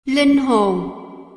Linh hồn.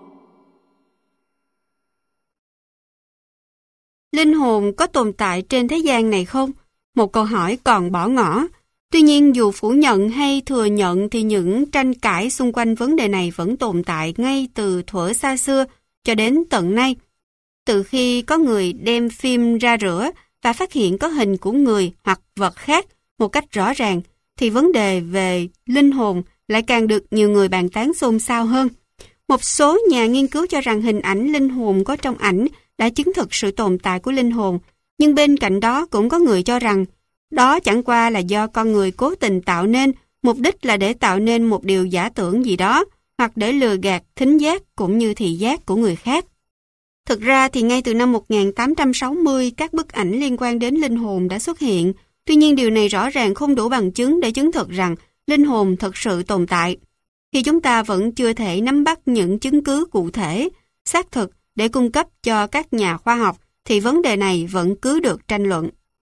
Linh hồn có tồn tại trên thế gian này không? Một câu hỏi còn bỏ ngỏ. Tuy nhiên dù phủ nhận hay thừa nhận thì những tranh cãi xung quanh vấn đề này vẫn tồn tại ngay từ thuở xa xưa cho đến tận nay. Từ khi có người đem phim ra rửa và phát hiện có hình của người hoặc vật khác một cách rõ ràng, thì vấn đề về linh hồn lại càng được nhiều người bàn tán xôn xao hơn. Một số nhà nghiên cứu cho rằng hình ảnh linh hồn có trong ảnh đã chứng thực sự tồn tại của linh hồn, nhưng bên cạnh đó cũng có người cho rằng đó chẳng qua là do con người cố tình tạo nên, mục đích là để tạo nên một điều giả tưởng gì đó, hoặc để lừa gạt thính giác cũng như thị giác của người khác. Thực ra thì ngay từ năm 1860, các bức ảnh liên quan đến linh hồn đã xuất hiện. Tuy nhiên điều này rõ ràng không đủ bằng chứng để chứng thực rằng linh hồn thực sự tồn tại. Khi chúng ta vẫn chưa thể nắm bắt những chứng cứ cụ thể, xác thực để cung cấp cho các nhà khoa học, thì vấn đề này vẫn cứ được tranh luận.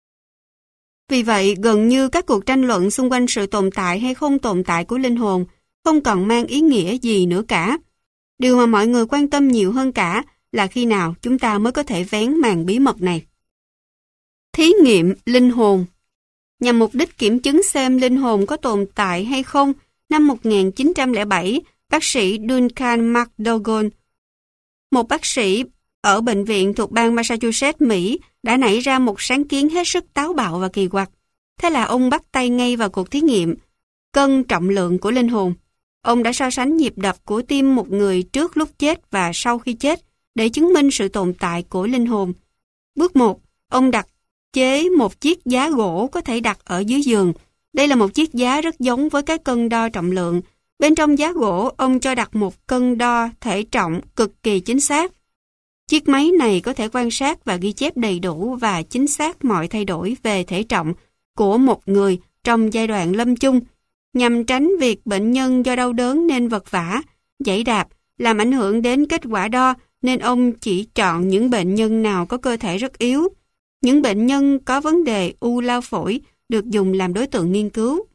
Vì vậy, gần như các cuộc tranh luận xung quanh sự tồn tại hay không tồn tại của linh hồn không còn mang ý nghĩa gì nữa cả. Điều mà mọi người quan tâm nhiều hơn cả là khi nào chúng ta mới có thể vén màn bí mật này. Thí nghiệm linh hồn. Nhằm mục đích kiểm chứng xem linh hồn có tồn tại hay không, năm 1907, bác sĩ Duncan McDougall, một bác sĩ ở bệnh viện thuộc bang Massachusetts, Mỹ, đã nảy ra một sáng kiến hết sức táo bạo và kỳ quặc. Thế là ông bắt tay ngay vào cuộc thí nghiệm cân trọng lượng của linh hồn. Ông đã so sánh nhịp đập của tim một người trước lúc chết và sau khi chết để chứng minh sự tồn tại của linh hồn. Bước 1, ông đặt chế một chiếc giá gỗ có thể đặt ở dưới giường. Đây là một chiếc giá rất giống với cái cân đo trọng lượng. Bên trong giá gỗ, ông cho đặt một cân đo thể trọng cực kỳ chính xác. Chiếc máy này có thể quan sát và ghi chép đầy đủ và chính xác mọi thay đổi về thể trọng của một người trong giai đoạn lâm chung, nhằm tránh việc bệnh nhân do đau đớn nên vật vã, giãy đạp, làm ảnh hưởng đến kết quả đo, nên ông chỉ chọn những bệnh nhân nào có cơ thể rất yếu. Những bệnh nhân có vấn đề u lao phổi được dùng làm đối tượng nghiên cứu.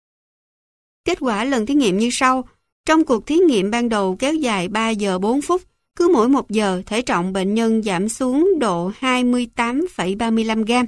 Kết quả lần thí nghiệm như sau. Trong cuộc thí nghiệm ban đầu kéo dài 3 giờ 4 phút, cứ mỗi 1 giờ thể trọng bệnh nhân giảm xuống độ 28,35 gram.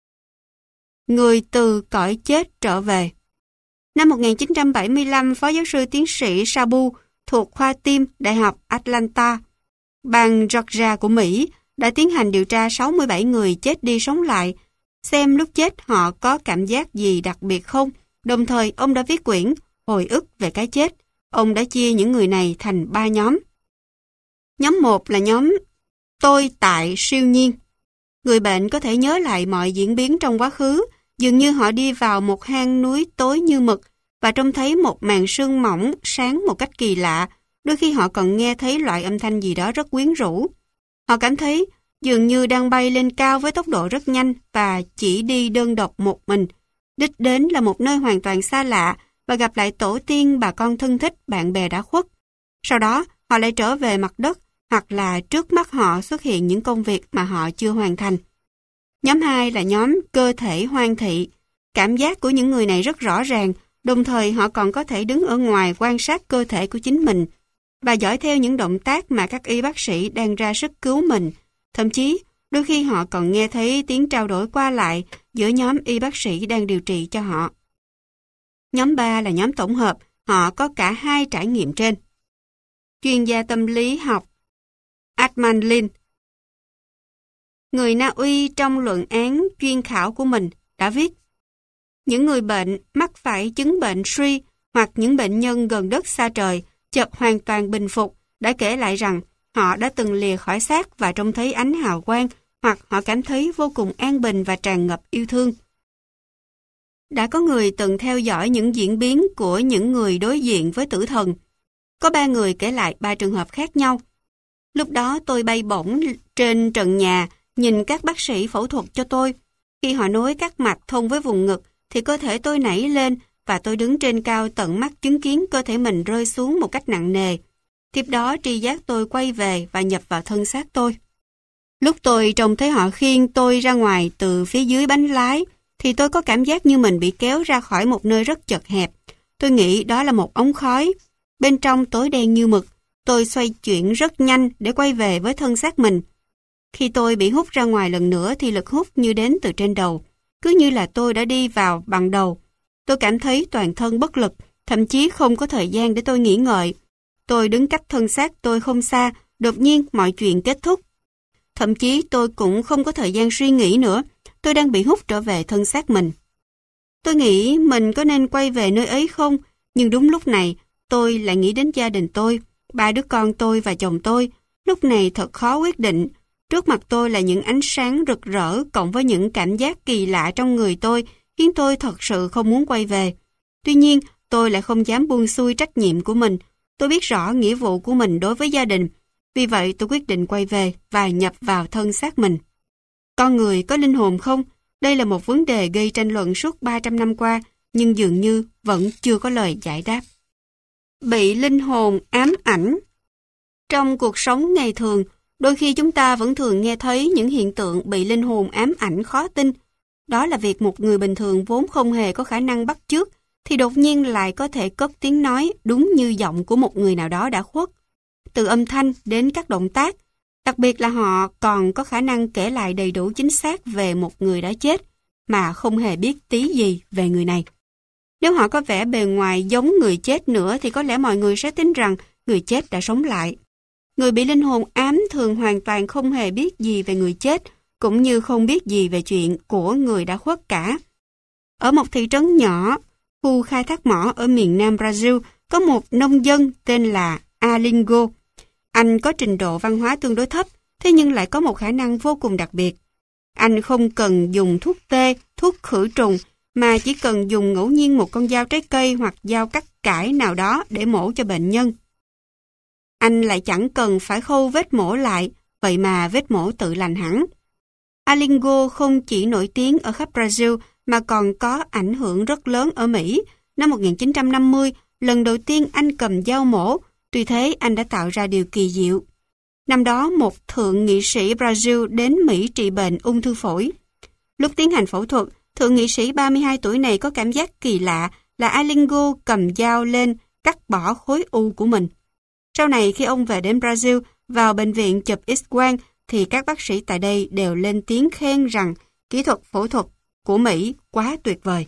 Người từ cõi chết trở về. Năm 1975, Phó giáo sư tiến sĩ Sabu thuộc khoa tim Đại học Atlanta, bang Georgia của Mỹ, đã tiến hành điều tra 67 người chết đi sống lại, xem lúc chết họ có cảm giác gì đặc biệt không. Đồng thời, ông đã viết quyển Hồi ức về cái chết. Ông đã chia những người này thành 3 nhóm. Nhóm 1 là nhóm tôi tại siêu nhiên. Người bệnh có thể nhớ lại mọi diễn biến trong quá khứ, dường như họ đi vào một hang núi tối như mực và trông thấy một màn sương mỏng sáng một cách kỳ lạ. Đôi khi họ còn nghe thấy loại âm thanh gì đó rất quyến rũ. Họ cảm thấy dường như đang bay lên cao với tốc độ rất nhanh và chỉ đi đơn độc một mình. Đích đến là một nơi hoàn toàn xa lạ và gặp lại tổ tiên, bà con thân thích, bạn bè đã khuất. Sau đó, họ lại trở về mặt đất hoặc là trước mắt họ xuất hiện những công việc mà họ chưa hoàn thành. Nhóm 2 là nhóm cơ thể hoang thị. Cảm giác của những người này rất rõ ràng, đồng thời họ còn có thể đứng ở ngoài quan sát cơ thể của chính mình và dõi theo những động tác mà các y bác sĩ đang ra sức cứu mình. Thậm chí, đôi khi họ còn nghe thấy tiếng trao đổi qua lại giữa nhóm y bác sĩ đang điều trị cho họ. Nhóm 3 là nhóm tổng hợp, họ có cả hai trải nghiệm trên. Chuyên gia tâm lý học Adnan Lin, người Na Uy, trong luận án chuyên khảo của mình đã viết: những người bệnh mắc phải chứng bệnh suy hoặc những bệnh nhân gần đất xa trời chợt hoàn toàn bình phục đã kể lại rằng họ đã từng lìa khỏi xác và trông thấy ánh hào quang, hoặc họ cảm thấy vô cùng an bình và tràn ngập yêu thương. Đã có người từng theo dõi những diễn biến của những người đối diện với tử thần. Có 3 người kể lại 3 trường hợp khác nhau. Lúc đó tôi bay bổng trên trần nhà, nhìn các bác sĩ phẫu thuật cho tôi. Khi họ nối các mạch thông với vùng ngực, thì cơ thể tôi nảy lên và tôi đứng trên cao tận mắt chứng kiến cơ thể mình rơi xuống một cách nặng nề. Tiếp đó tri giác tôi quay về và nhập vào thân xác tôi. Lúc tôi trông thấy họ khiêng tôi ra ngoài từ phía dưới bánh lái, thì tôi có cảm giác như mình bị kéo ra khỏi một nơi rất chật hẹp. Tôi nghĩ đó là một ống khói. Bên trong tối đen như mực, tôi xoay chuyển rất nhanh để quay về với thân xác mình. Khi tôi bị hút ra ngoài lần nữa thì lực hút như đến từ trên đầu, cứ như là tôi đã đi vào bằng đầu. Tôi cảm thấy toàn thân bất lực, thậm chí không có thời gian để tôi nghĩ ngợi. Tôi đứng cách thân xác tôi không xa, đột nhiên mọi chuyện kết thúc. Thậm chí tôi cũng không có thời gian suy nghĩ nữa, tôi đang bị hút trở về thân xác mình. Tôi nghĩ mình có nên quay về nơi ấy không, nhưng đúng lúc này tôi lại nghĩ đến gia đình tôi, 3 đứa con tôi và chồng tôi. Lúc này thật khó quyết định. Trước mặt tôi là những ánh sáng rực rỡ cộng với những cảm giác kỳ lạ trong người tôi khiến tôi thật sự không muốn quay về. Tuy nhiên, tôi lại không dám buông xuôi trách nhiệm của mình. Tôi biết rõ nghĩa vụ của mình đối với gia đình. Vì vậy tôi quyết định quay về và nhập vào thân xác mình. Con người có linh hồn không? Đây là một vấn đề gây tranh luận suốt 300 năm qua, nhưng dường như vẫn chưa có lời giải đáp. Bị linh hồn ám ảnh. Trong cuộc sống ngày thường, đôi khi chúng ta vẫn thường nghe thấy những hiện tượng bị linh hồn ám ảnh khó tin. Đó là việc một người bình thường vốn không hề có khả năng bắt chước, thì đột nhiên lại có thể cất tiếng nói đúng như giọng của một người nào đó đã khuất. Từ âm thanh đến các động tác, đặc biệt là họ còn có khả năng kể lại đầy đủ chính xác về một người đã chết, mà không hề biết tí gì về người này. Nếu họ có vẻ bề ngoài giống người chết nữa thì có lẽ mọi người sẽ tin rằng người chết đã sống lại. Người bị linh hồn ám thường hoàn toàn không hề biết gì về người chết, cũng như không biết gì về chuyện của người đã khuất cả. Ở một thị trấn nhỏ, khu khai thác mỏ ở miền Nam Brazil, có một nông dân tên là Alingo. Anh có trình độ văn hóa tương đối thấp, thế nhưng lại có một khả năng vô cùng đặc biệt. Anh không cần dùng thuốc tê, thuốc khử trùng, mà chỉ cần dùng ngẫu nhiên một con dao trái cây hoặc dao cắt cải nào đó để mổ cho bệnh nhân. Anh lại chẳng cần phải khâu vết mổ lại, vậy mà vết mổ tự lành hẳn. Alingo không chỉ nổi tiếng ở khắp Brazil mà còn có ảnh hưởng rất lớn ở Mỹ. Năm 1950, lần đầu tiên anh cầm dao mổ, tuy thế anh đã tạo ra điều kỳ diệu. Năm đó, một thượng nghị sĩ Brazil đến Mỹ trị bệnh ung thư phổi. Lúc tiến hành phẫu thuật, thượng nghị sĩ 32 tuổi này có cảm giác kỳ lạ là Alingo cầm dao lên cắt bỏ khối u của mình. Sau này khi ông về đến Brazil, vào bệnh viện chụp X-quang, thì các bác sĩ tại đây đều lên tiếng khen rằng kỹ thuật phẫu thuật của Mỹ quá tuyệt vời.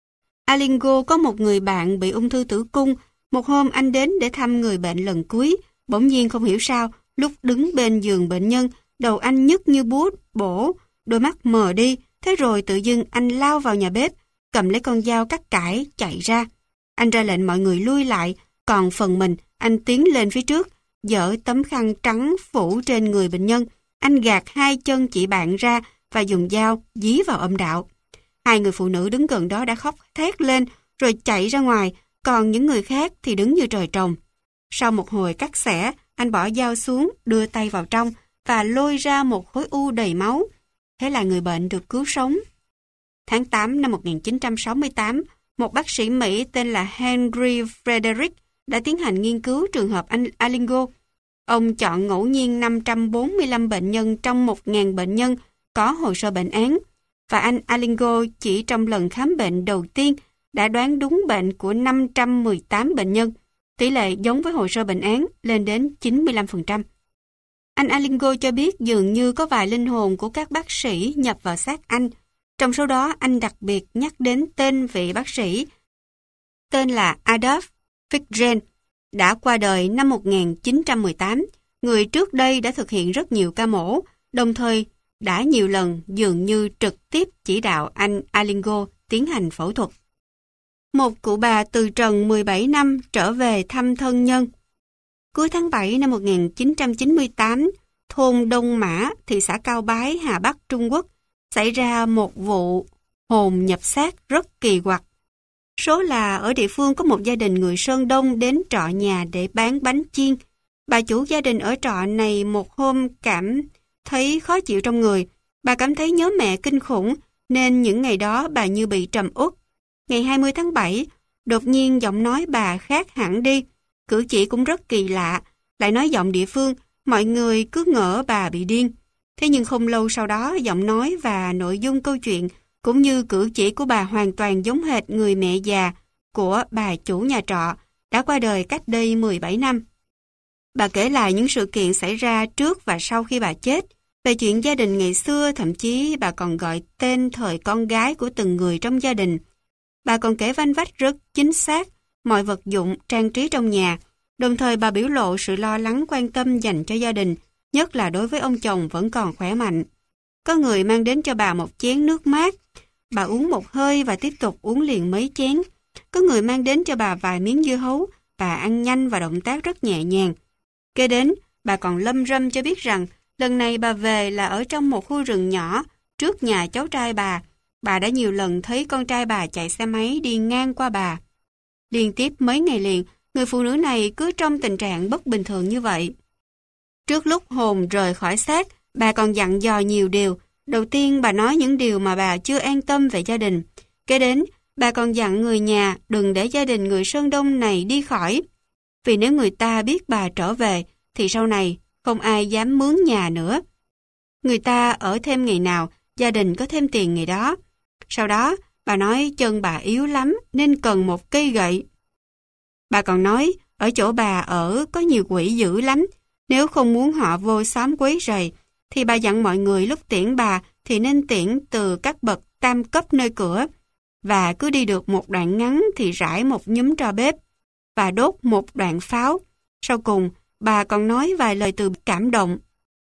Alingo có một người bạn bị ung thư tử cung. Một hôm anh đến để thăm người bệnh lần cuối, bỗng nhiên không hiểu sao, lúc đứng bên giường bệnh nhân, đầu anh nhức như búa bổ, đôi mắt mờ đi, thế rồi tự dưng anh lao vào nhà bếp, cầm lấy con dao cắt cải, chạy ra. Anh ra lệnh mọi người lui lại, còn phần mình, anh tiến lên phía trước, dỡ tấm khăn trắng phủ trên người bệnh nhân. Anh gạt 2 chân chị bạn ra và dùng dao dí vào âm đạo. 2 người phụ nữ đứng gần đó đã khóc thét lên rồi chạy ra ngoài, còn những người khác thì đứng như trời trồng. Sau một hồi cắt xẻ, anh bỏ dao xuống, đưa tay vào trong và lôi ra một khối u đầy máu. Thế là người bệnh được cứu sống. Tháng 8 năm 1968, một bác sĩ Mỹ tên là Henry Frederick đã tiến hành nghiên cứu trường hợp anh Alingo. Ông chọn ngẫu nhiên 545 bệnh nhân trong 1.000 bệnh nhân có hồ sơ bệnh án, và anh Alingo chỉ trong lần khám bệnh đầu tiên đã đoán đúng bệnh của 518 bệnh nhân, tỷ lệ giống với hồ sơ bệnh án lên đến 95%. Anh Alingo cho biết dường như có vài linh hồn của các bác sĩ nhập vào xác anh. Trong số đó, anh đặc biệt nhắc đến tên vị bác sĩ tên là Adolf Fichtgen, đã qua đời năm 1918, người trước đây đã thực hiện rất nhiều ca mổ, đồng thời đã nhiều lần dường như trực tiếp chỉ đạo anh Alingo tiến hành phẫu thuật. Một cụ bà từ trần 17 năm trở về thăm thân nhân. Cuối tháng 7 năm 1998, thôn Đông Mã, thị xã Cao Bái, Hà Bắc, Trung Quốc, xảy ra một vụ hồn nhập xác rất kỳ quặc. Số là ở địa phương có một gia đình người Sơn Đông đến trọ nhà để bán bánh chiên. Bà chủ gia đình ở trọ này một hôm cảm thấy khó chịu trong người. Bà cảm thấy nhớ mẹ kinh khủng, nên những ngày đó bà như bị trầm uất. Ngày 20 tháng 7, đột nhiên giọng nói bà khác hẳn đi. Cử chỉ cũng rất kỳ lạ, lại nói giọng địa phương, mọi người cứ ngỡ bà bị điên. Thế nhưng không lâu sau đó, giọng nói và nội dung câu chuyện cũng như cử chỉ của bà hoàn toàn giống hệt người mẹ già của bà chủ nhà trọ đã qua đời cách đây 17 năm. Bà kể lại những sự kiện xảy ra trước và sau khi bà chết, về chuyện gia đình ngày xưa, thậm chí bà còn gọi tên thời con gái của từng người trong gia đình. Bà còn kể vanh vách rất chính xác mọi vật dụng, trang trí trong nhà, đồng thời bà biểu lộ sự lo lắng quan tâm dành cho gia đình, nhất là đối với ông chồng vẫn còn khỏe mạnh. Có người mang đến cho bà một chén nước mát, bà uống một hơi và tiếp tục uống liền mấy chén. Có người mang đến cho bà vài miếng dưa hấu, bà ăn nhanh và động tác rất nhẹ nhàng. Kế đến, bà còn lâm râm cho biết rằng lần này bà về là ở trong một khu rừng nhỏ trước nhà cháu trai bà. Bà đã nhiều lần thấy con trai bà chạy xe máy đi ngang qua bà. Liên tiếp mấy ngày liền, người phụ nữ này cứ trong tình trạng bất bình thường như vậy. Trước lúc hồn rời khỏi xác, bà còn dặn dò nhiều điều. Đầu tiên bà nói những điều mà bà chưa an tâm về gia đình. Kế đến, bà còn dặn người nhà đừng để gia đình người Sơn Đông này đi khỏi. Vì nếu người ta biết bà trở về, thì sau này không ai dám mướn nhà nữa. Người ta ở thêm ngày nào, gia đình có thêm tiền ngày đó. Sau đó, bà nói chân bà yếu lắm nên cần một cây gậy. Bà còn nói, ở chỗ bà ở có nhiều quỷ dữ lắm. Nếu không muốn họ vô xóm quấy rầy, thì bà dặn mọi người lúc tiễn bà thì nên tiễn từ các bậc tam cấp nơi cửa. Và cứ đi được một đoạn ngắn thì rải một nhúm tro bếp và đốt một đoạn pháo. Sau cùng, bà còn nói vài lời từ cảm động.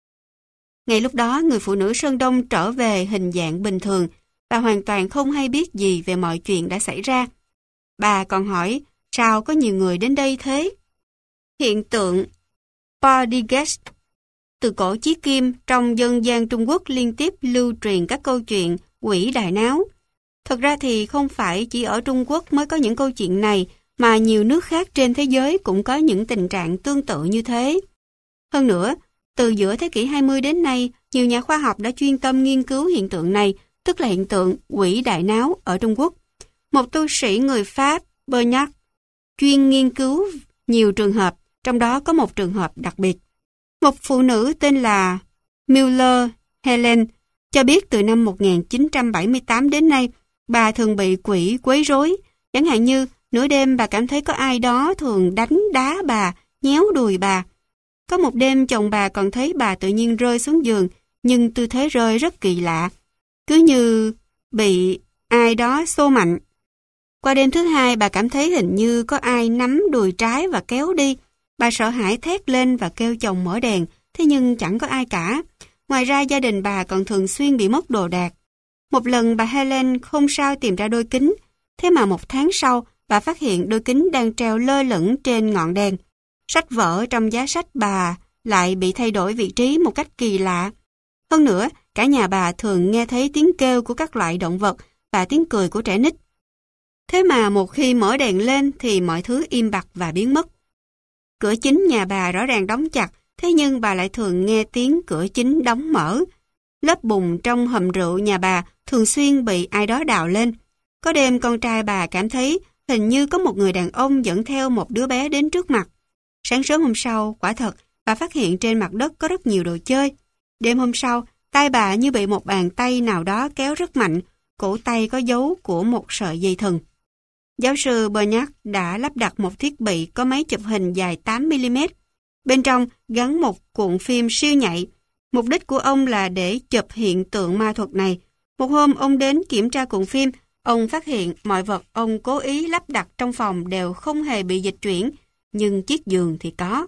Ngay lúc đó, người phụ nữ Sơn Đông trở về hình dạng bình thường. Bà hoàn toàn không hay biết gì về mọi chuyện đã xảy ra. Bà còn hỏi, sao có nhiều người đến đây thế? Hiện tượng Poltergeist. Từ cổ chí kim, trong dân gian Trung Quốc liên tiếp lưu truyền các câu chuyện quỷ đại náo. Thật ra thì không phải chỉ ở Trung Quốc mới có những câu chuyện này, mà nhiều nước khác trên thế giới cũng có những tình trạng tương tự như thế. Hơn nữa, từ giữa thế kỷ 20 đến nay, nhiều nhà khoa học đã chuyên tâm nghiên cứu hiện tượng này, tức là hiện tượng quỷ đại náo ở Trung Quốc. Một tu sĩ người Pháp, Bernard, chuyên nghiên cứu nhiều trường hợp, trong đó có một trường hợp đặc biệt. Một phụ nữ tên là Müller Helen cho biết từ năm 1978 đến nay, bà thường bị quỷ quấy rối. Chẳng hạn như nửa đêm bà cảm thấy có ai đó thường đánh đá bà, nhéo đùi bà. Có một đêm chồng bà còn thấy bà tự nhiên rơi xuống giường, nhưng tư thế rơi rất kỳ lạ, cứ như bị ai đó xô mạnh. Qua đêm thứ hai, bà cảm thấy hình như có ai nắm đùi trái và kéo đi. Bà sợ hãi thét lên và kêu chồng mở đèn, thế nhưng chẳng có ai cả. Ngoài ra, gia đình bà còn thường xuyên bị mất đồ đạc. Một lần bà Helen không sao tìm ra đôi kính, thế mà một tháng sau, bà phát hiện đôi kính đang treo lơ lửng trên ngọn đèn. Sách vở trong giá sách bà lại bị thay đổi vị trí một cách kỳ lạ. Hơn nữa, cả nhà bà thường nghe thấy tiếng kêu của các loại động vật và tiếng cười của trẻ nít. Thế mà một khi mở đèn lên thì mọi thứ im bặt và biến mất. Cửa chính nhà bà rõ ràng đóng chặt, thế nhưng bà lại thường nghe tiếng cửa chính đóng mở. Lớp bùn trong hầm rượu nhà bà thường xuyên bị ai đó đào lên. Có đêm con trai bà cảm thấy hình như có một người đàn ông dẫn theo một đứa bé đến trước mặt. Sáng sớm hôm sau, quả thật, bà phát hiện trên mặt đất có rất nhiều đồ chơi. Đêm hôm sau, tay bà như bị một bàn tay nào đó kéo rất mạnh, cổ tay có dấu của một sợi dây thừng. Giáo sư Bernard đã lắp đặt một thiết bị có máy chụp hình dài 8mm. Bên trong gắn một cuộn phim siêu nhạy. Mục đích của ông là để chụp hiện tượng ma thuật này. Một hôm ông đến kiểm tra cuộn phim, ông phát hiện mọi vật ông cố ý lắp đặt trong phòng đều không hề bị dịch chuyển, nhưng chiếc giường thì có.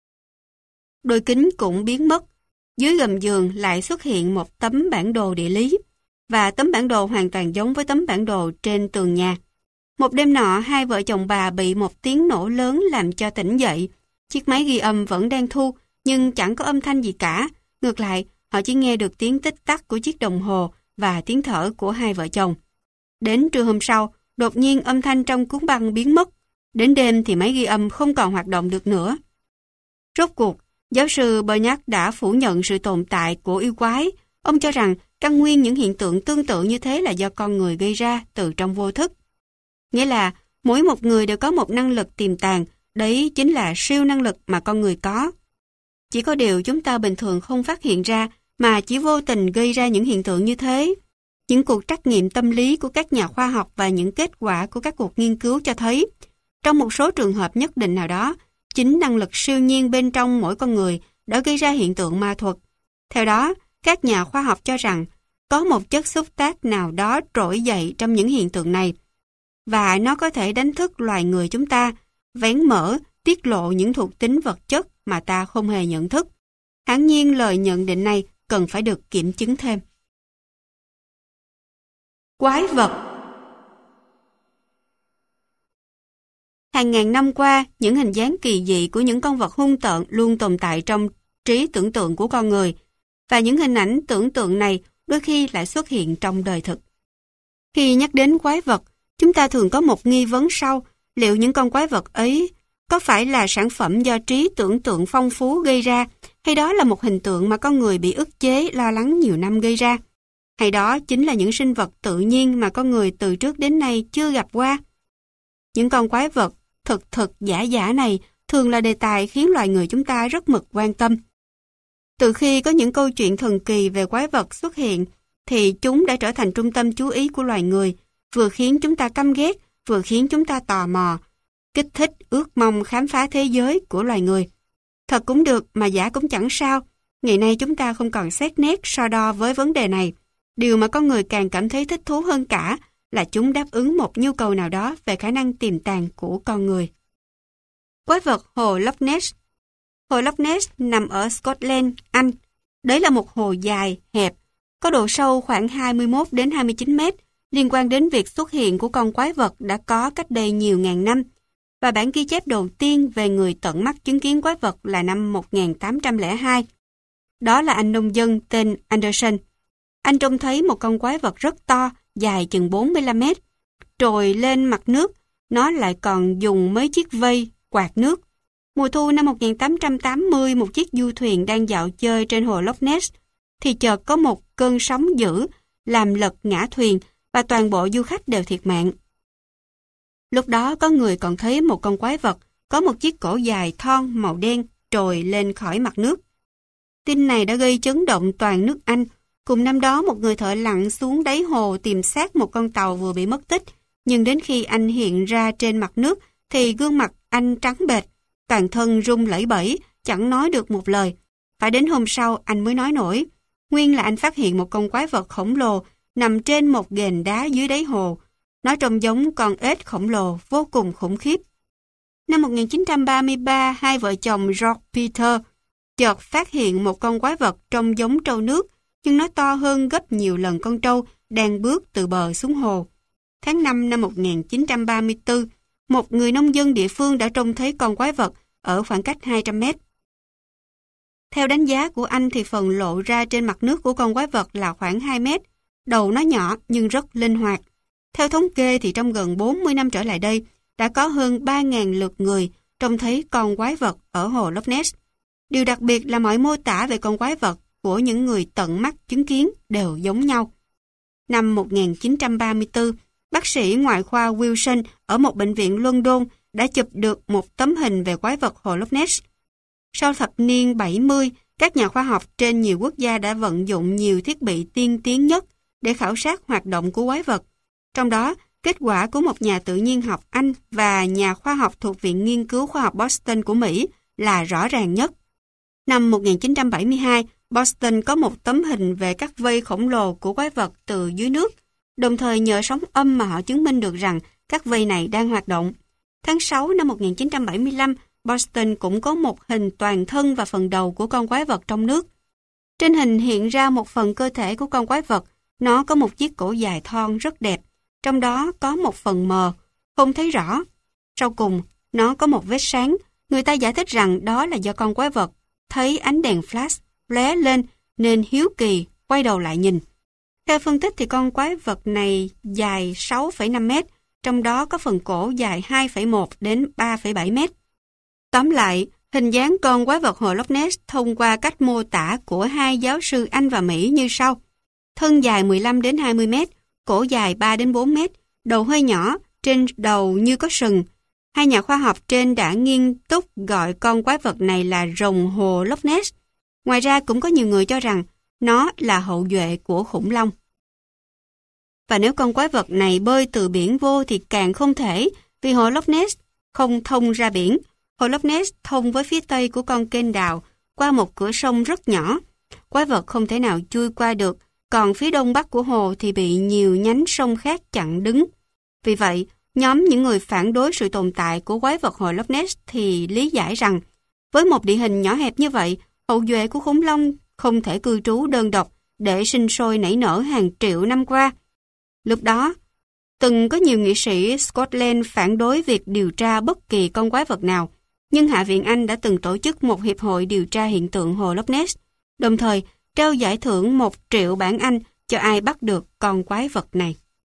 Đôi kính cũng biến mất. Dưới gầm giường lại xuất hiện một tấm bản đồ địa lý, và tấm bản đồ hoàn toàn giống với tấm bản đồ trên tường nhà. Một đêm nọ, hai vợ chồng bà bị một tiếng nổ lớn làm cho tỉnh dậy. Chiếc máy ghi âm vẫn đang thu, nhưng chẳng có âm thanh gì cả. Ngược lại, họ chỉ nghe được tiếng tích tắc của chiếc đồng hồ và tiếng thở của hai vợ chồng. Đến trưa hôm sau, đột nhiên âm thanh trong cuốn băng biến mất. Đến đêm thì máy ghi âm không còn hoạt động được nữa. Rốt cuộc, giáo sư Bernard đã phủ nhận sự tồn tại của yêu quái. Ông cho rằng căn nguyên những hiện tượng tương tự như thế là do con người gây ra từ trong vô thức. Nghĩa là mỗi một người đều có một năng lực tiềm tàng, đấy chính là siêu năng lực mà con người có. Chỉ có điều chúng ta bình thường không phát hiện ra mà chỉ vô tình gây ra những hiện tượng như thế. Những cuộc trắc nghiệm tâm lý của các nhà khoa học và những kết quả của các cuộc nghiên cứu cho thấy Trong một số trường hợp nhất định nào đó, chính năng lực siêu nhiên bên trong mỗi con người đã gây ra hiện tượng ma thuật. Theo đó, các nhà khoa học cho rằng có một chất xúc tác nào đó trỗi dậy trong những hiện tượng này, và nó có thể đánh thức loài người chúng ta, vén mở, tiết lộ những thuộc tính vật chất mà ta không hề nhận thức. Hiển nhiên lời nhận định này cần phải được kiểm chứng thêm. Quái vật. Hàng ngàn năm qua, những hình dáng kỳ dị của những con vật hung tợn luôn tồn tại trong trí tưởng tượng của con người, và những hình ảnh tưởng tượng này đôi khi lại xuất hiện trong đời thực. Khi nhắc đến quái vật, chúng ta thường có một nghi vấn sau: liệu những con quái vật ấy có phải là sản phẩm do trí tưởng tượng phong phú gây ra, hay đó là một hình tượng mà con người bị ức chế, lo lắng nhiều năm gây ra? Hay đó chính là những sinh vật tự nhiên mà con người từ trước đến nay chưa gặp qua? Những con quái vật thực giả này thường là đề tài khiến loài người chúng ta rất mực quan tâm. Từ khi có những câu chuyện thần kỳ về quái vật xuất hiện, thì chúng đã trở thành trung tâm chú ý của loài người, vừa khiến chúng ta căm ghét, vừa khiến chúng ta tò mò, kích thích ước mong khám phá thế giới của loài người. Thật cũng được, mà giả cũng chẳng sao. Ngày nay chúng ta không còn xét nét so đo với vấn đề này. Điều mà con người càng cảm thấy thích thú hơn cả là chúng đáp ứng một nhu cầu nào đó về khả năng tiềm tàng của con người. Quái vật hồ Loch Ness. Hồ Loch Ness nằm ở Scotland, Anh. Đấy là một hồ dài, hẹp, có độ sâu khoảng 21 đến 29 mét, liên quan đến việc xuất hiện của con quái vật đã có cách đây nhiều ngàn năm. Và bản ghi chép đầu tiên về người tận mắt chứng kiến quái vật là năm 1802. Đó là anh nông dân tên Anderson. Anh trông thấy một con quái vật rất to, dài chừng 45 mét. Trồi lên mặt nước, nó lại còn dùng mấy chiếc vây quạt nước. Mùa thu năm 1880, một chiếc du thuyền đang dạo chơi trên hồ Loch Ness, thì chợt có một cơn sóng dữ làm lật ngã thuyền và toàn bộ du khách đều thiệt mạng. Lúc đó có người còn thấy một con quái vật có một chiếc cổ dài thon màu đen trồi lên khỏi mặt nước. Tin này đã gây chấn động toàn nước Anh. Cùng năm đó, một người thợ lặn xuống đáy hồ tìm xác một con tàu vừa bị mất tích, nhưng đến khi anh hiện ra trên mặt nước thì gương mặt anh trắng bệch, toàn thân run lẩy bẩy, chẳng nói được một lời. Phải đến hôm sau anh mới nói nổi. Nguyên là anh phát hiện một con quái vật khổng lồ nằm trên một ghềnh đá dưới đáy hồ. Nó trông giống con ếch khổng lồ, vô cùng khủng khiếp. Năm 1933, hai vợ chồng George Peter chợt phát hiện một con quái vật trông giống trâu nước, nhưng nó to hơn gấp nhiều lần con trâu đang bước từ bờ xuống hồ. Tháng 5 năm 1934, một người nông dân địa phương đã trông thấy con quái vật ở khoảng cách 200 mét. Theo đánh giá của anh thì phần lộ ra trên mặt nước của con quái vật là khoảng 2 mét. Đầu nó nhỏ nhưng rất linh hoạt. Theo thống kê thì trong gần 40 năm trở lại đây, đã có hơn 3.000 lượt người trông thấy con quái vật ở hồ Loch Ness. Điều đặc biệt là mọi mô tả về con quái vật của những người tận mắt chứng kiến đều giống nhau. Năm 1934, bác sĩ ngoại khoa Wilson ở một bệnh viện London đã chụp được một tấm hình về quái vật hồ Loch Ness. Sau thập niên 70, các nhà khoa học trên nhiều quốc gia đã vận dụng nhiều thiết bị tiên tiến nhất để khảo sát hoạt động của quái vật. Trong đó, kết quả của một nhà tự nhiên học Anh và nhà khoa học thuộc Viện Nghiên cứu Khoa học Boston của Mỹ là rõ ràng nhất. Năm 1972, Boston có một tấm hình về các vây khổng lồ của quái vật từ dưới nước, đồng thời nhờ sóng âm mà họ chứng minh được rằng các vây này đang hoạt động. Tháng 6 năm 1975, Boston cũng có một hình toàn thân và phần đầu của con quái vật trong nước. Trên hình hiện ra một phần cơ thể của con quái vật, nó có một chiếc cổ dài thon rất đẹp, trong đó có một phần mờ, không thấy rõ. Sau cùng, nó có một vết sáng, người ta giải thích rằng đó là do con quái vật thấy ánh đèn flash lóe lên nên hiếu kỳ quay đầu lại nhìn. Theo phân tích thì con quái vật này dài 6,5 mét, trong đó có phần cổ dài 2,1 đến 3,7 mét. Tóm lại, hình dáng con quái vật hồ Loch Ness thông qua cách mô tả của hai giáo sư Anh và Mỹ như sau. Thân dài 15 đến 20 mét, cổ dài 3 đến 4 mét, đầu hơi nhỏ, trên đầu như có sừng. Hai nhà khoa học trên đã nghiêm túc gọi con quái vật này là rồng hồ Loch Ness. Ngoài ra cũng có nhiều người cho rằng nó là hậu duệ của khủng long. Và nếu con quái vật này bơi từ biển vô thì càng không thể, vì hồ Loch Ness không thông ra biển. Hồ Loch Ness thông với phía tây của con kênh đào qua một cửa sông rất nhỏ. Quái vật không thể nào chui qua được, còn phía đông bắc của hồ thì bị nhiều nhánh sông khác chặn đứng. Vì vậy, nhóm những người phản đối sự tồn tại của quái vật hồ Loch Ness thì lý giải rằng, với một địa hình nhỏ hẹp như vậy, hậu duệ của khủng long không thể cư trú đơn độc để sinh sôi nảy nở hàng triệu năm qua. Lúc đó, từng có nhiều nghị sĩ Scotland phản đối việc điều tra bất kỳ con quái vật nào, nhưng Hạ viện Anh đã từng tổ chức một hiệp hội điều tra hiện tượng hồ Loch Ness, đồng thời trao giải thưởng 1 triệu bảng Anh cho ai bắt được con quái vật này.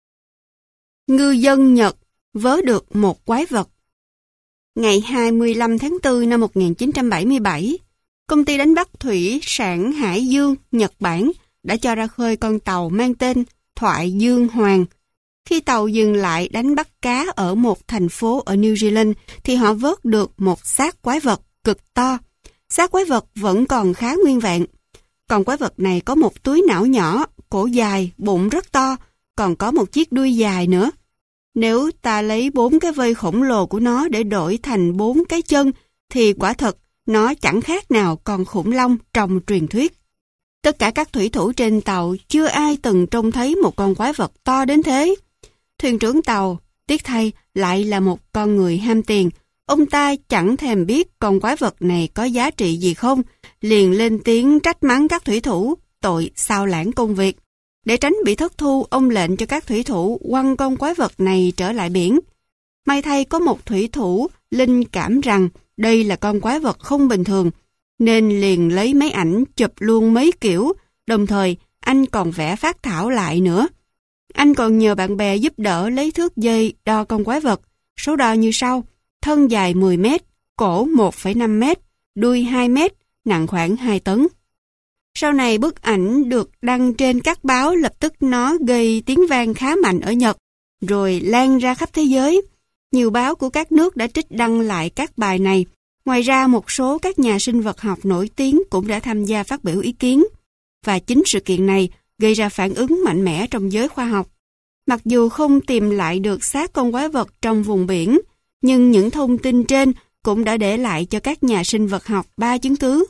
Ngư dân Nhật vớ được một quái vật. Ngày 25 tháng 4 năm 1977, công ty đánh bắt thủy sản Hải Dương, Nhật Bản đã cho ra khơi con tàu mang tên Thoại Dương Hoàng. Khi tàu dừng lại đánh bắt cá ở một thành phố ở New Zealand thì họ vớt được một xác quái vật cực to. Xác quái vật vẫn còn khá nguyên vẹn. Còn quái vật này có một túi não nhỏ, cổ dài, bụng rất to, còn có một chiếc đuôi dài nữa. Nếu ta lấy 4 cái vây khổng lồ của nó để đổi thành 4 cái chân, thì quả thật nó chẳng khác nào con khủng long trong truyền thuyết. Tất cả các thủy thủ trên tàu chưa ai từng trông thấy một con quái vật to đến thế. Thuyền trưởng tàu, tiếc thay, lại là một con người ham tiền. Ông ta chẳng thèm biết con quái vật này có giá trị gì không, liền lên tiếng trách mắng các thủy thủ, tội xao lãng công việc. Để tránh bị thất thu, ông lệnh cho các thủy thủ quăng con quái vật này trở lại biển. May thay có một thủy thủ linh cảm rằng đây là con quái vật không bình thường, nên liền lấy máy ảnh chụp luôn mấy kiểu, đồng thời anh còn vẽ phác thảo lại nữa. Anh còn nhờ bạn bè giúp đỡ lấy thước dây đo con quái vật, số đo như sau: thân dài 10 mét, cổ 1,5 mét, đuôi 2 mét, nặng khoảng 2 tấn. Sau này bức ảnh được đăng trên các báo, lập tức nó gây tiếng vang khá mạnh ở Nhật, rồi lan ra khắp thế giới. Nhiều báo của các nước đã trích đăng lại các bài này. Ngoài ra, một số các nhà sinh vật học nổi tiếng cũng đã tham gia phát biểu ý kiến. Và chính sự kiện này gây ra phản ứng mạnh mẽ trong giới khoa học. Mặc dù không tìm lại được xác con quái vật trong vùng biển, nhưng những thông tin trên cũng đã để lại cho các nhà sinh vật học 3 chứng cứ.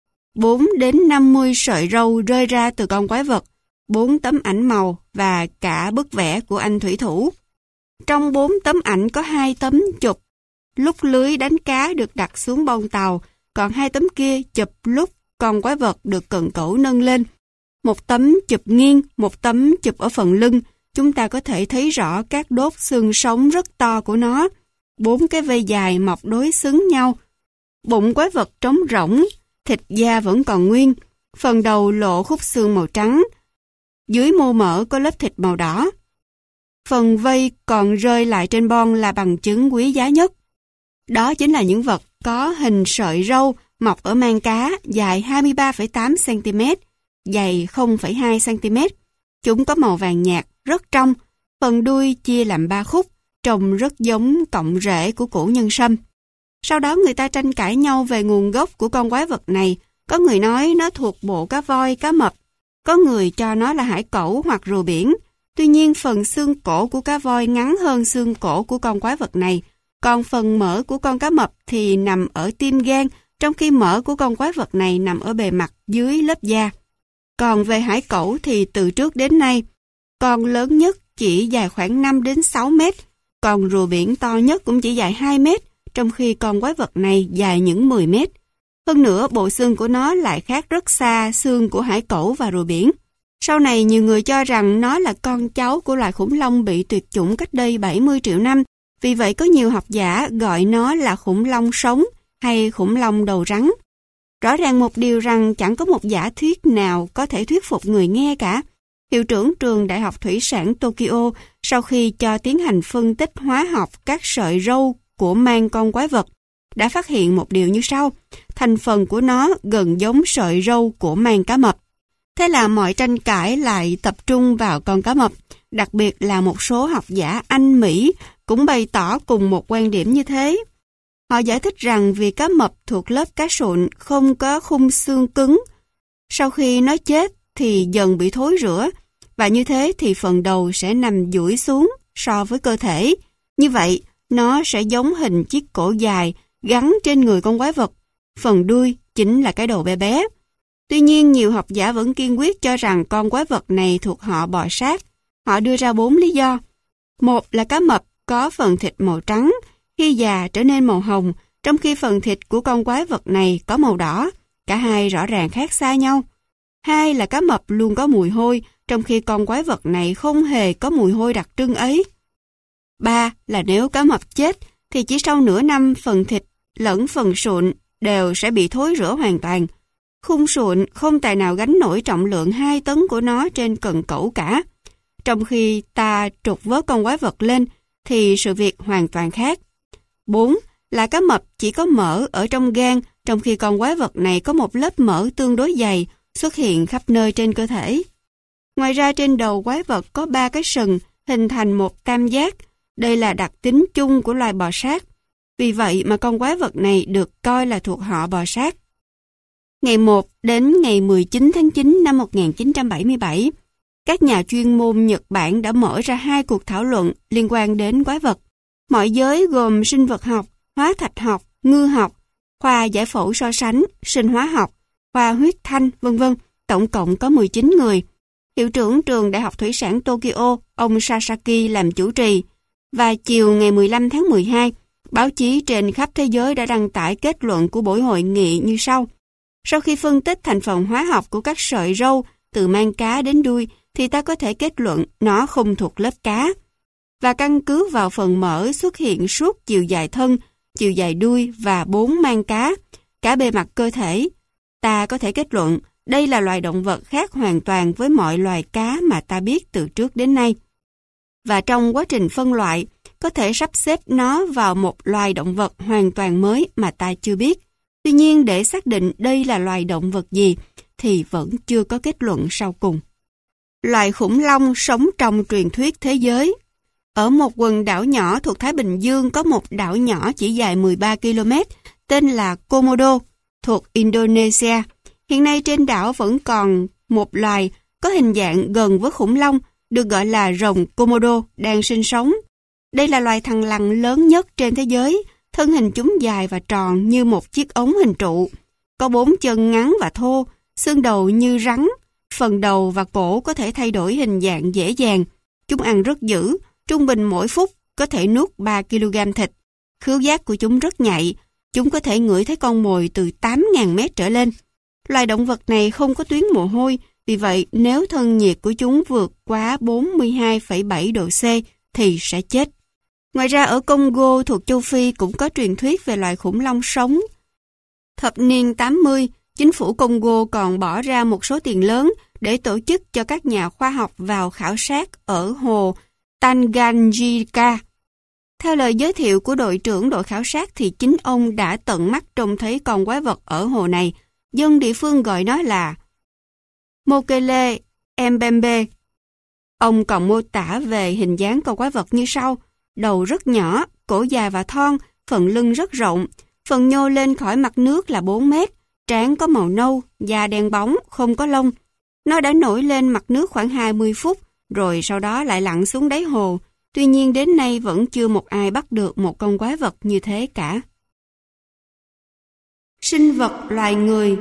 4 đến 50 sợi râu rơi ra từ con quái vật, 4 tấm ảnh màu và cả bức vẽ của anh thủy thủ. Trong 4 tấm ảnh có 2 tấm chụp lúc lưới đánh cá được đặt xuống bong tàu, còn 2 tấm kia chụp lúc con quái vật được cần cẩu nâng lên. Một tấm chụp nghiêng, một tấm chụp ở phần lưng, chúng ta có thể thấy rõ các đốt xương sống rất to của nó. 4 cái vây dài mọc đối xứng nhau. Bụng quái vật trống rỗng, thịt da vẫn còn nguyên, phần đầu lộ khúc xương màu trắng, dưới mô mỡ có lớp thịt màu đỏ. Phần vây còn rơi lại trên bon là bằng chứng quý giá nhất. Đó chính là những vật có hình sợi râu mọc ở mang cá dài 23,8 cm, dày 0,2 cm. Chúng có màu vàng nhạt, rất trong. Phần đuôi chia làm 3 khúc, trông rất giống cọng rễ của củ nhân sâm. Sau đó người ta tranh cãi nhau về nguồn gốc của con quái vật này. Có người nói nó thuộc bộ cá voi, cá mập. Có người cho nó là hải cẩu hoặc rùa biển. Tuy nhiên phần xương cổ của cá voi ngắn hơn xương cổ của con quái vật này. Còn phần mỡ của con cá mập thì nằm ở tim gan, trong khi mỡ của con quái vật này nằm ở bề mặt dưới lớp da. Còn về hải cẩu thì từ trước đến nay, con lớn nhất chỉ dài khoảng 5 đến 6 mét, còn rùa biển to nhất cũng chỉ dài 2 mét, trong khi con quái vật này dài những 10 mét. Hơn nữa, bộ xương của nó lại khác rất xa xương của hải cẩu và rùa biển. Sau này, nhiều người cho rằng nó là con cháu của loài khủng long bị tuyệt chủng cách đây 70 triệu năm. Vì vậy, có nhiều học giả gọi nó là khủng long sống hay khủng long đầu rắn. Rõ ràng một điều rằng chẳng có một giả thuyết nào có thể thuyết phục người nghe cả. Hiệu trưởng trường Đại học Thủy sản Tokyo, sau khi cho tiến hành phân tích hóa học các sợi râu của mang con quái vật, đã phát hiện một điều như sau: thành phần của nó gần giống sợi râu của mang cá mập. Thế là mọi tranh cãi lại tập trung vào con cá mập. Đặc biệt là một số học giả Anh Mỹ cũng bày tỏ cùng một quan điểm như thế. Họ giải thích rằng vì cá mập thuộc lớp cá sụn không có khung xương cứng, sau khi nó chết thì dần bị thối rữa, và như thế thì phần đầu sẽ nằm duỗi xuống so với cơ thể. Như vậy, Nó sẽ giống hình chiếc cổ dài gắn trên người con quái vật. Phần đuôi chính là cái đầu bé bé. Tuy nhiên, nhiều học giả vẫn kiên quyết cho rằng con quái vật này thuộc họ bò sát. Họ đưa ra 4 lý do. Một là cá mập có phần thịt màu trắng, khi già trở nên màu hồng, trong khi phần thịt của con quái vật này có màu đỏ. Cả hai rõ ràng khác xa nhau. Hai là cá mập luôn có mùi hôi, trong khi con quái vật này không hề có mùi hôi đặc trưng ấy. Ba là nếu cá mập chết, thì chỉ sau nửa năm phần thịt lẫn phần sụn đều sẽ bị thối rữa hoàn toàn. Khung sụn không tài nào gánh nổi trọng lượng 2 tấn của nó trên cần cẩu cả. Trong khi ta trục vớt con quái vật lên, thì sự việc hoàn toàn khác. 4 là cá mập chỉ có mỡ ở trong gan, trong khi con quái vật này có một lớp mỡ tương đối dày, xuất hiện khắp nơi trên cơ thể. Ngoài ra trên đầu quái vật có 3 cái sừng hình thành một tam giác. Đây là đặc tính chung của loài bò sát. Vì vậy mà con quái vật này được coi là thuộc họ bò sát. Ngày 1 đến ngày 19 tháng 9 năm 1977, các nhà chuyên môn Nhật Bản đã mở ra 2 cuộc thảo luận liên quan đến quái vật. Mọi giới gồm sinh vật học, hóa thạch học, ngư học, khoa giải phẫu so sánh, sinh hóa học, khoa huyết thanh, v.v. Tổng cộng có 19 người. Hiệu trưởng trường Đại học Thủy sản Tokyo, ông Sasaki làm chủ trì. Và chiều ngày 15 tháng 12, báo chí trên khắp thế giới đã đăng tải kết luận của buổi hội nghị như sau. Sau khi phân tích thành phần hóa học của các sợi râu từ mang cá đến đuôi, thì ta có thể kết luận nó không thuộc lớp cá. Và căn cứ vào phần mỡ xuất hiện suốt chiều dài thân, chiều dài đuôi và 4 mang cá, cả bề mặt cơ thể, ta có thể kết luận đây là loài động vật khác hoàn toàn với mọi loài cá mà ta biết từ trước đến nay. Và trong quá trình phân loại, có thể sắp xếp nó vào một loài động vật hoàn toàn mới mà ta chưa biết. Tuy nhiên, để xác định đây là loài động vật gì, thì vẫn chưa có kết luận sau cùng. Loài khủng long sống trong truyền thuyết thế giới. Ở một quần đảo nhỏ thuộc Thái Bình Dương có một đảo nhỏ chỉ dài 13 km, tên là Komodo, thuộc Indonesia. Hiện nay trên đảo vẫn còn một loài có hình dạng gần với khủng long, được gọi là rồng Komodo, đang sinh sống. Đây là loài thằn lằn lớn nhất trên thế giới, thân hình chúng dài và tròn như một chiếc ống hình trụ. Có 4 chân ngắn và thô, xương đầu như rắn, phần đầu và cổ có thể thay đổi hình dạng dễ dàng. Chúng ăn rất dữ, trung bình mỗi phút có thể nuốt 3 kg thịt. Khứu giác của chúng rất nhạy, chúng có thể ngửi thấy con mồi từ 8.000 mét trở lên. Loài động vật này không có tuyến mồ hôi, vì vậy nếu thân nhiệt của chúng vượt quá 42,7 độ C thì sẽ chết. Ngoài ra ở Congo thuộc châu Phi cũng có truyền thuyết về loài khủng long sống. Thập niên 80, chính phủ Congo còn bỏ ra một số tiền lớn để tổ chức cho các nhà khoa học vào khảo sát ở hồ Tanganyika. Theo lời giới thiệu của đội trưởng đội khảo sát thì chính ông đã tận mắt trông thấy con quái vật ở hồ này. Dân địa phương gọi nó là Mokele Mbembe. Ông còn mô tả về hình dáng con quái vật như sau. Đầu rất nhỏ, cổ dài và thon, phần lưng rất rộng, phần nhô lên khỏi mặt nước là 4 mét, trán có màu nâu, da đen bóng, không có lông. Nó đã nổi lên mặt nước khoảng 20 phút, rồi sau đó lại lặn xuống đáy hồ. Tuy nhiên đến nay vẫn chưa một ai bắt được một con quái vật như thế cả. Sinh vật loài người.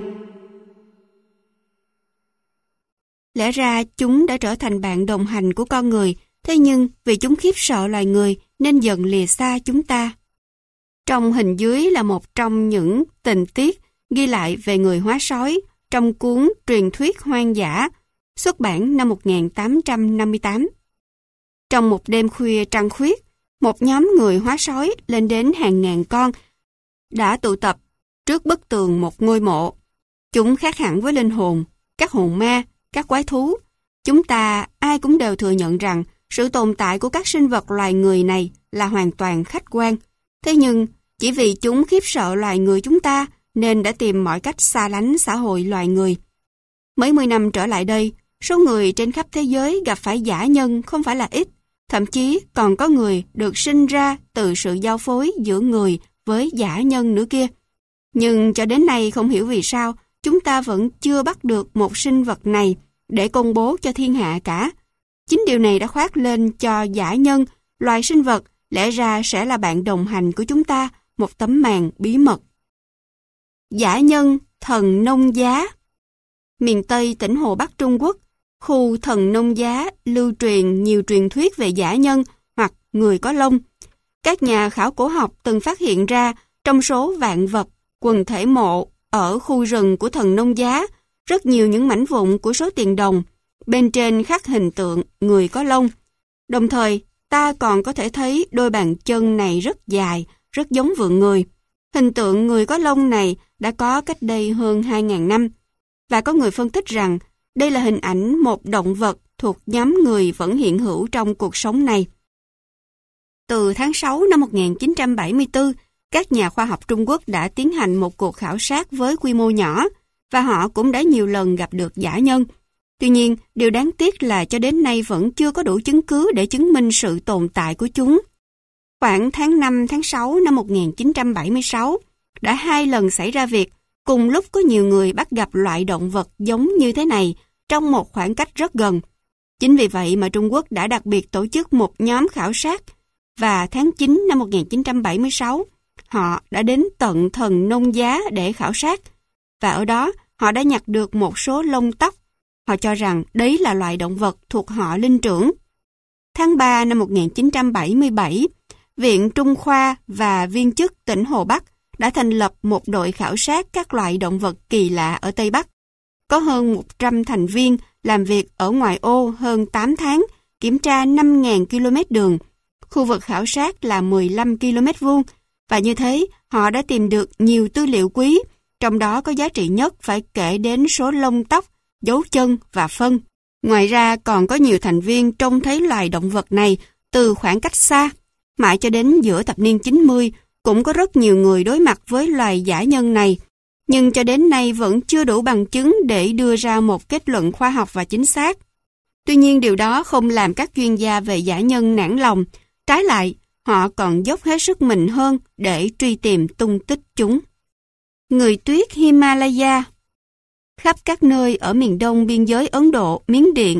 Lẽ ra chúng đã trở thành bạn đồng hành của con người, thế nhưng vì chúng khiếp sợ loài người nên dần lìa xa chúng ta. Trong hình dưới là một trong những tình tiết ghi lại về người hóa sói trong cuốn Truyền thuyết hoang dã, xuất bản năm 1858. Trong một đêm khuya trăng khuyết, một nhóm người hóa sói lên đến hàng ngàn con đã tụ tập trước bức tường một ngôi mộ. Chúng khác hẳn với linh hồn, các hồn ma, các quái thú. Chúng ta ai cũng đều thừa nhận rằng sự tồn tại của các sinh vật loài người này là hoàn toàn khách quan. Thế nhưng, chỉ vì chúng khiếp sợ loài người chúng ta nên đã tìm mọi cách xa lánh xã hội loài người. Mấy mươi năm trở lại đây, số người trên khắp thế giới gặp phải dã nhân không phải là ít. Thậm chí còn có người được sinh ra từ sự giao phối giữa người với dã nhân nữa kia. Nhưng cho đến nay không hiểu vì sao chúng ta vẫn chưa bắt được một sinh vật này để công bố cho thiên hạ cả. Chính điều này đã khoác lên cho dã nhân, loài sinh vật, lẽ ra sẽ là bạn đồng hành của chúng ta, một tấm màn bí mật. Dã nhân thần nông giá. Miền Tây tỉnh Hồ Bắc Trung Quốc, khu thần nông giá lưu truyền nhiều truyền thuyết về dã nhân hoặc người có lông. Các nhà khảo cổ học từng phát hiện ra trong số vạn vật, quần thể mộ ở khu rừng của thần nông giá, rất nhiều những mảnh vụn của số tiền đồng, bên trên khắc hình tượng người có lông. Đồng thời, ta còn có thể thấy đôi bàn chân này rất dài, rất giống vượn người. Hình tượng người có lông này đã có cách đây hơn 2.000 năm. Và có người phân tích rằng đây là hình ảnh một động vật thuộc nhóm người vẫn hiện hữu trong cuộc sống này. Từ tháng 6 năm 1974, các nhà khoa học Trung Quốc đã tiến hành một cuộc khảo sát với quy mô nhỏ và họ cũng đã nhiều lần gặp được dã nhân. Tuy nhiên, điều đáng tiếc là cho đến nay vẫn chưa có đủ chứng cứ để chứng minh sự tồn tại của chúng. Khoảng tháng 5, tháng 6 năm 1976, đã 2 lần xảy ra việc cùng lúc có nhiều người bắt gặp loại động vật giống như thế này trong một khoảng cách rất gần. Chính vì vậy mà Trung Quốc đã đặc biệt tổ chức một nhóm khảo sát và tháng 9 năm 1976, họ đã đến tận thần nông giá để khảo sát và ở đó họ đã nhặt được một số lông tóc. Họ cho rằng đấy là loại động vật thuộc họ linh trưởng. Tháng 3 năm 1977, Viện Trung khoa và viên chức tỉnh Hồ Bắc đã thành lập một đội khảo sát các loại động vật kỳ lạ ở Tây Bắc. Có hơn 100 thành viên làm việc ở ngoại ô hơn 8 tháng, kiểm tra 5.000 km đường. Khu vực khảo sát là 15 km vuông và như thế họ đã tìm được nhiều tư liệu quý, trong đó có giá trị nhất phải kể đến số lông tóc, dấu chân và phân. Ngoài ra còn có nhiều thành viên trông thấy loài động vật này từ khoảng cách xa. Mãi cho đến giữa thập niên 90, cũng có rất nhiều người đối mặt với loài dã nhân này, nhưng cho đến nay vẫn chưa đủ bằng chứng để đưa ra một kết luận khoa học và chính xác. Tuy nhiên điều đó không làm các chuyên gia về dã nhân nản lòng, trái lại, họ còn dốc hết sức mình hơn để truy tìm tung tích chúng. Người tuyết Himalaya. Khắp các nơi ở miền đông biên giới Ấn Độ, Miến Điện,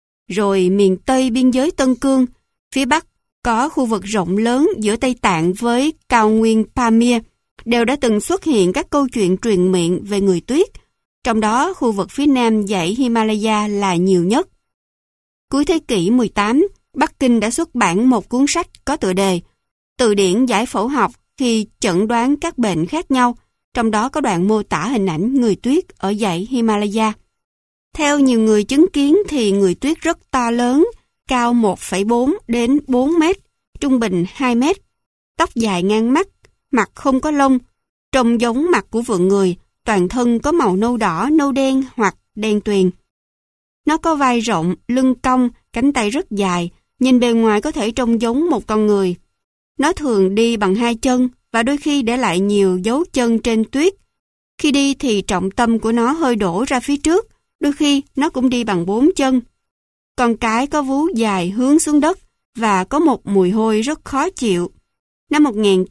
rồi miền tây biên giới Tân Cương, phía bắc có khu vực rộng lớn giữa Tây Tạng với cao nguyên Pamir, đều đã từng xuất hiện các câu chuyện truyền miệng về người tuyết, trong đó khu vực phía nam dãy Himalaya là nhiều nhất. Cuối thế kỷ 18, Bắc Kinh đã xuất bản một cuốn sách có tựa đề Từ điển giải phẫu học khi chẩn đoán các bệnh khác nhau, trong đó có đoạn mô tả hình ảnh người tuyết ở dãy Himalaya. Theo nhiều người chứng kiến thì người tuyết rất to lớn, cao 1,4 đến 4 mét, trung bình 2 mét, tóc dài ngang mắt, mặt không có lông, trông giống mặt của vượn người, toàn thân có màu nâu đỏ, nâu đen hoặc đen tuyền. Nó có vai rộng, lưng cong, cánh tay rất dài, nhìn bề ngoài có thể trông giống một con người. Nó thường đi bằng 2 chân và đôi khi để lại nhiều dấu chân trên tuyết. Khi đi thì trọng tâm của nó hơi đổ ra phía trước, đôi khi nó cũng đi bằng 4 chân. Con cái có vú dài hướng xuống đất và có một mùi hôi rất khó chịu. Năm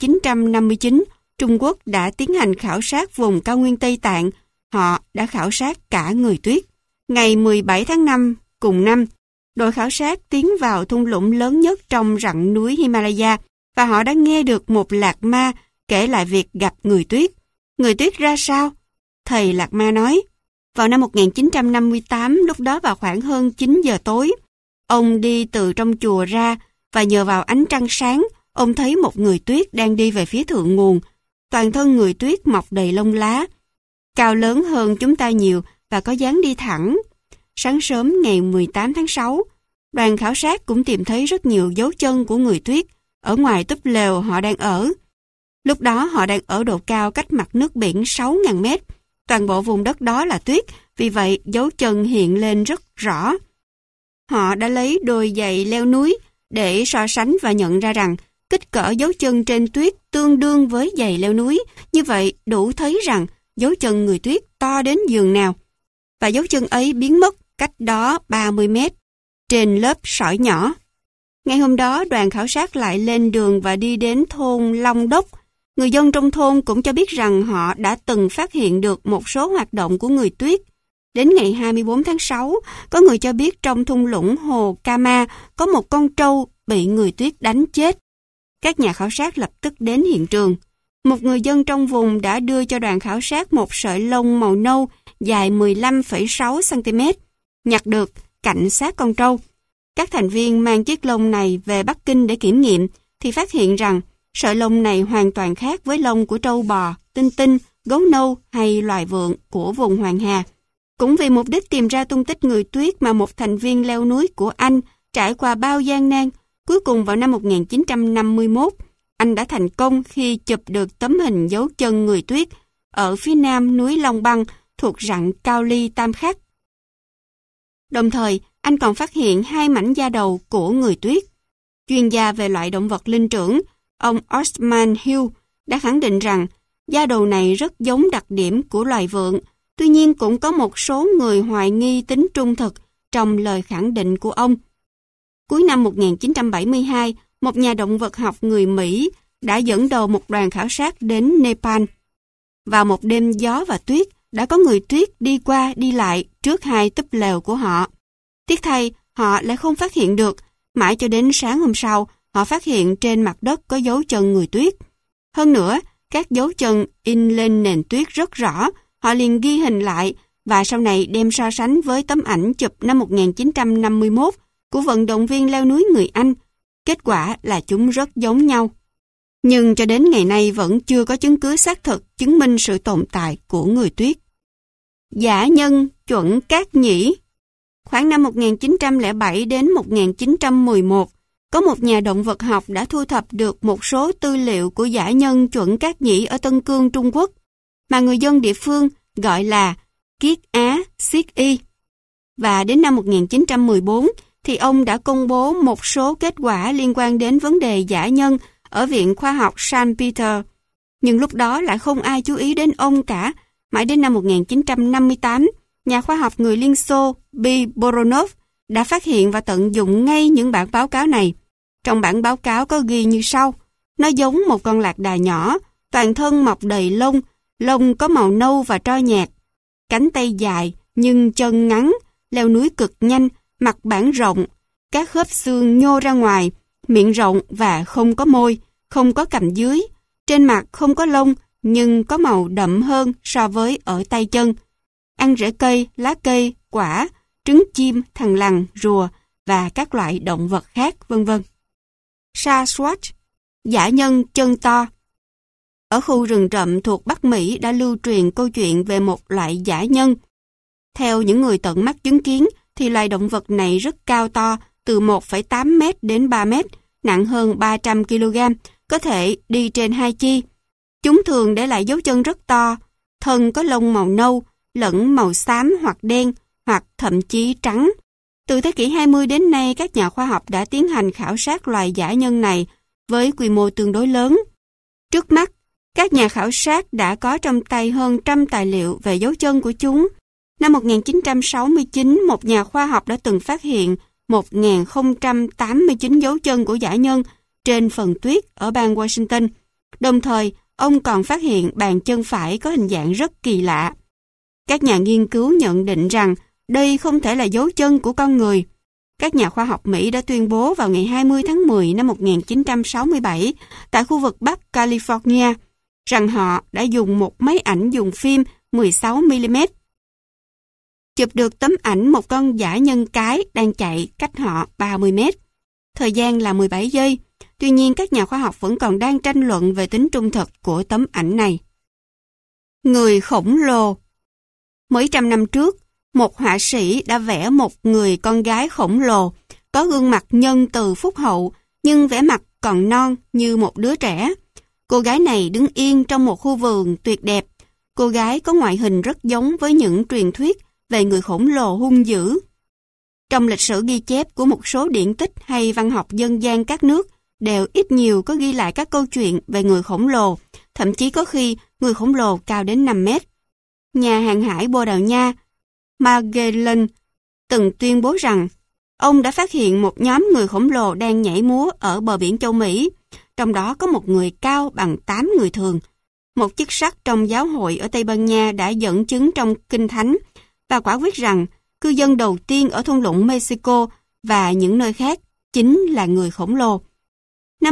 1959, Trung Quốc đã tiến hành khảo sát vùng cao nguyên Tây Tạng. Họ đã khảo sát cả người tuyết. Ngày 17 tháng 5 cùng năm, đội khảo sát tiến vào thung lũng lớn nhất trong rặng núi Himalaya và họ đã nghe được một lạc ma kể lại việc gặp người tuyết. Người tuyết ra sao? Thầy lạc ma nói, vào năm 1958, lúc đó vào khoảng hơn 9 giờ tối, ông đi từ trong chùa ra và nhờ vào ánh trăng sáng, ông thấy một người tuyết đang đi về phía thượng nguồn. Toàn thân người tuyết mọc đầy lông lá, cao lớn hơn chúng ta nhiều và có dáng đi thẳng. Sáng sớm ngày 18 tháng 6, đoàn khảo sát cũng tìm thấy rất nhiều dấu chân của người tuyết ở ngoài túp lều họ đang ở. Lúc đó họ đang ở độ cao cách mặt nước biển 6.000 mét. Toàn bộ vùng đất đó là tuyết, vì vậy dấu chân hiện lên rất rõ. Họ đã lấy đôi giày leo núi để so sánh và nhận ra rằng kích cỡ dấu chân trên tuyết tương đương với giày leo núi. Như vậy đủ thấy rằng dấu chân người tuyết to đến giường nào. Và dấu chân ấy biến mất cách đó 30 mét trên lớp sỏi nhỏ. Ngày hôm đó, đoàn khảo sát lại lên đường và đi đến thôn Long Đốc. Người dân trong thôn cũng cho biết rằng họ đã từng phát hiện được một số hoạt động của người tuyết. Đến ngày 24 tháng 6, có người cho biết trong thung lũng hồ Kama có một con trâu bị người tuyết đánh chết. Các nhà khảo sát lập tức đến hiện trường. Một người dân trong vùng đã đưa cho đoàn khảo sát một sợi lông màu nâu dài 15,6 cm, nhặt được cạnh xác con trâu. Các thành viên mang chiếc lông này về Bắc Kinh để kiểm nghiệm, thì phát hiện rằng sợi lông này hoàn toàn khác với lông của trâu bò, tinh tinh, gấu nâu hay loài vượn của vùng Hoàng Hà. Cũng vì mục đích tìm ra tung tích người tuyết mà một thành viên leo núi của Anh trải qua bao gian nan, cuối cùng vào năm 1951, anh đã thành công khi chụp được tấm hình dấu chân người tuyết ở phía nam núi Long Băng thuộc rặng Cao Ly Tam Khắc. Đồng thời, anh còn phát hiện 2 mảnh da đầu của người tuyết. Chuyên gia về loại động vật linh trưởng, ông Osman Hill đã khẳng định rằng da đầu này rất giống đặc điểm của loài vượn, tuy nhiên cũng có một số người hoài nghi tính trung thực trong lời khẳng định của ông. Cuối năm 1972, một nhà động vật học người Mỹ đã dẫn đầu một đoàn khảo sát đến Nepal. Vào một đêm gió và tuyết, đã có người tuyết đi qua đi lại trước 2 túp lều của họ. Tiếc thay, họ lại không phát hiện được. Mãi cho đến sáng hôm sau, họ phát hiện trên mặt đất có dấu chân người tuyết. Hơn nữa, các dấu chân in lên nền tuyết rất rõ. Họ liền ghi hình lại và sau này đem so sánh với tấm ảnh chụp năm 1951 của vận động viên leo núi người Anh. Kết quả là chúng rất giống nhau. Nhưng cho đến ngày nay vẫn chưa có chứng cứ xác thực chứng minh sự tồn tại của người tuyết. Dã nhân chuẩn cát nhĩ. Khoảng năm 1907 đến 1911, có một nhà động vật học đã thu thập được một số tư liệu của dã nhân chuẩn cát nhĩ ở Tân Cương, Trung Quốc, mà người dân địa phương gọi là Kiết Á Siết Y. Và đến năm 1914, thì ông đã công bố một số kết quả liên quan đến vấn đề dã nhân ở Viện Khoa học Saint Peter. Nhưng lúc đó lại không ai chú ý đến ông cả. Mãi đến năm 1958, nhà khoa học người Liên Xô B. Boronov đã phát hiện và tận dụng ngay những bản báo cáo này. Trong bản báo cáo có ghi như sau: nó giống một con lạc đà nhỏ, toàn thân mọc đầy lông, lông có màu nâu và tro nhạt, cánh tay dài nhưng chân ngắn, leo núi cực nhanh, mặt bản rộng, các khớp xương nhô ra ngoài, miệng rộng và không có môi, không có cằm dưới, trên mặt không có lông nhưng có màu đậm hơn so với ở tay chân. Ăn rễ cây, lá cây, quả, trứng chim, thằn lằn, rùa và các loại động vật khác, vân vân. Sasquatch, dã nhân chân to. Ở khu rừng rậm thuộc Bắc Mỹ đã lưu truyền câu chuyện về một loại dã nhân. Theo những người tận mắt chứng kiến, thì loài động vật này rất cao to, từ 1,8 mét đến 3 mét, nặng hơn 300 kg, có thể đi trên 2 chi. Chúng thường để lại dấu chân rất to, thân có lông màu nâu, lẫn màu xám hoặc đen, hoặc thậm chí trắng. Từ thế kỷ 20 đến nay, các nhà khoa học đã tiến hành khảo sát loài dã nhân này với quy mô tương đối lớn. Trước mắt, các nhà khảo sát đã có trong tay hơn 100 tài liệu về dấu chân của chúng. Năm 1969, một nhà khoa học đã từng phát hiện 1089 dấu chân của dã nhân trên phần tuyết ở bang Washington. Đồng thời, ông còn phát hiện bàn chân phải có hình dạng rất kỳ lạ. Các nhà nghiên cứu nhận định rằng đây không thể là dấu chân của con người. Các nhà khoa học Mỹ đã tuyên bố vào ngày 20 tháng 10 năm 1967 tại khu vực Bắc California rằng họ đã dùng một máy ảnh dùng phim 16mm chụp được tấm ảnh một con dã nhân cái đang chạy cách họ 30 mét. Thời gian là 17 giây. Tuy nhiên, các nhà khoa học vẫn còn đang tranh luận về tính trung thực của tấm ảnh này. Người khổng lồ. Mấy trăm năm trước, một họa sĩ đã vẽ một người con gái khổng lồ, có gương mặt nhân từ phúc hậu, nhưng vẻ mặt còn non như một đứa trẻ. Cô gái này đứng yên trong một khu vườn tuyệt đẹp. Cô gái có ngoại hình rất giống với những truyền thuyết về người khổng lồ hung dữ. Trong lịch sử ghi chép của một số điển tích hay văn học dân gian các nước đều ít nhiều có ghi lại các câu chuyện về người khổng lồ, thậm chí có khi người khổng lồ cao đến 5 mét. Nhà hàng hải Bồ Đào Nha Magellan từng tuyên bố rằng ông đã phát hiện một nhóm người khổng lồ đang nhảy múa ở bờ biển châu Mỹ, trong đó có một người cao bằng 8 người thường. Một chức sắc trong giáo hội ở Tây Ban Nha đã dẫn chứng trong Kinh Thánh và quả quyết rằng cư dân đầu tiên ở thung lũng Mexico và những nơi khác chính là người khổng lồ. Năm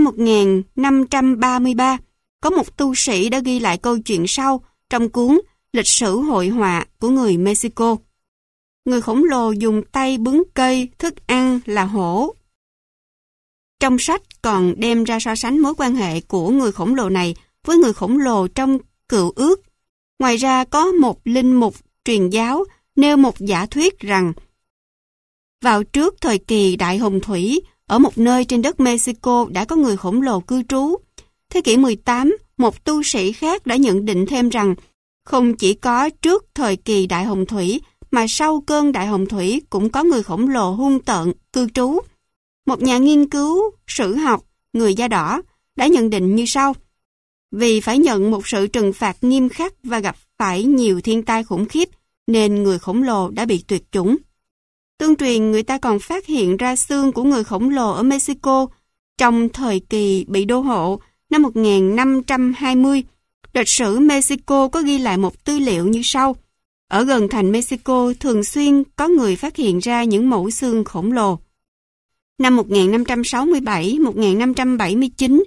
1533, có một tu sĩ đã ghi lại câu chuyện sau trong cuốn Lịch sử hội họa của người Mexico. Người khổng lồ dùng tay bứng cây, thức ăn là hổ. Trong sách còn đem ra so sánh mối quan hệ của người khổng lồ này với người khổng lồ trong Cựu Ước. Ngoài ra có một linh mục truyền giáo nêu một giả thuyết rằng vào trước thời kỳ Đại Hồng Thủy, ở một nơi trên đất Mexico đã có người khổng lồ cư trú. Thế kỷ 18, một tu sĩ khác đã nhận định thêm rằng không chỉ có trước thời kỳ Đại Hồng Thủy mà sau cơn Đại Hồng Thủy cũng có người khổng lồ hung tợn cư trú. Một nhà nghiên cứu sử học, người da đỏ, đã nhận định như sau. Vì phải nhận một sự trừng phạt nghiêm khắc và gặp phải nhiều thiên tai khủng khiếp, nên người khổng lồ đã bị tuyệt chủng. Tương truyền người ta còn phát hiện ra xương của người khổng lồ ở Mexico trong thời kỳ bị đô hộ năm 1520. Lịch sử Mexico có ghi lại một tư liệu như sau. Ở gần thành Mexico thường xuyên có người phát hiện ra những mẫu xương khổng lồ. Năm 1567, 1579,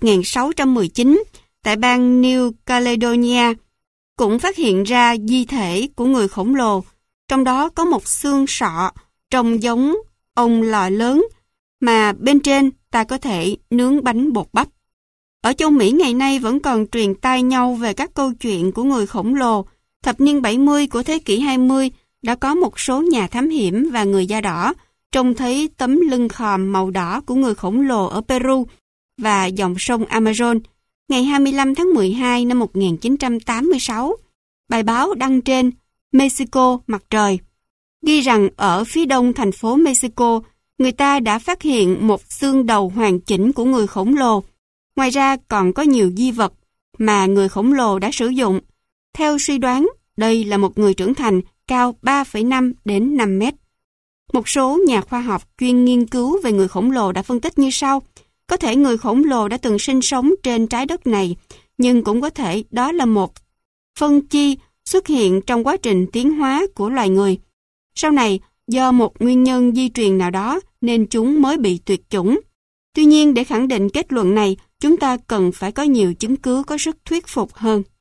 1619, tại bang New Caledonia, cũng phát hiện ra di thể của người khổng lồ, trong đó có một xương sọ trông giống ông lò lớn, mà bên trên ta có thể nướng bánh bột bắp. Ở châu Mỹ ngày nay vẫn còn truyền tai nhau về các câu chuyện của người khổng lồ. Thập niên 70 của thế kỷ 20 đã có một số nhà thám hiểm và người da đỏ trông thấy tấm lưng khòm màu đỏ của người khổng lồ ở Peru và dòng sông Amazon. Ngày 25 tháng 12 năm 1986, bài báo đăng trên Mexico Mặt Trời ghi rằng ở phía đông thành phố Mexico, người ta đã phát hiện một xương đầu hoàn chỉnh của người khổng lồ. Ngoài ra còn có nhiều di vật mà người khổng lồ đã sử dụng. Theo suy đoán, đây là một người trưởng thành cao 3,5 đến 5 mét. Một số nhà khoa học chuyên nghiên cứu về người khổng lồ đã phân tích như sau. Có thể người khổng lồ đã từng sinh sống trên trái đất này, nhưng cũng có thể đó là một phân chi xuất hiện trong quá trình tiến hóa của loài người. Sau này, do một nguyên nhân di truyền nào đó nên chúng mới bị tuyệt chủng. Tuy nhiên, để khẳng định kết luận này, chúng ta cần phải có nhiều chứng cứ có sức thuyết phục hơn.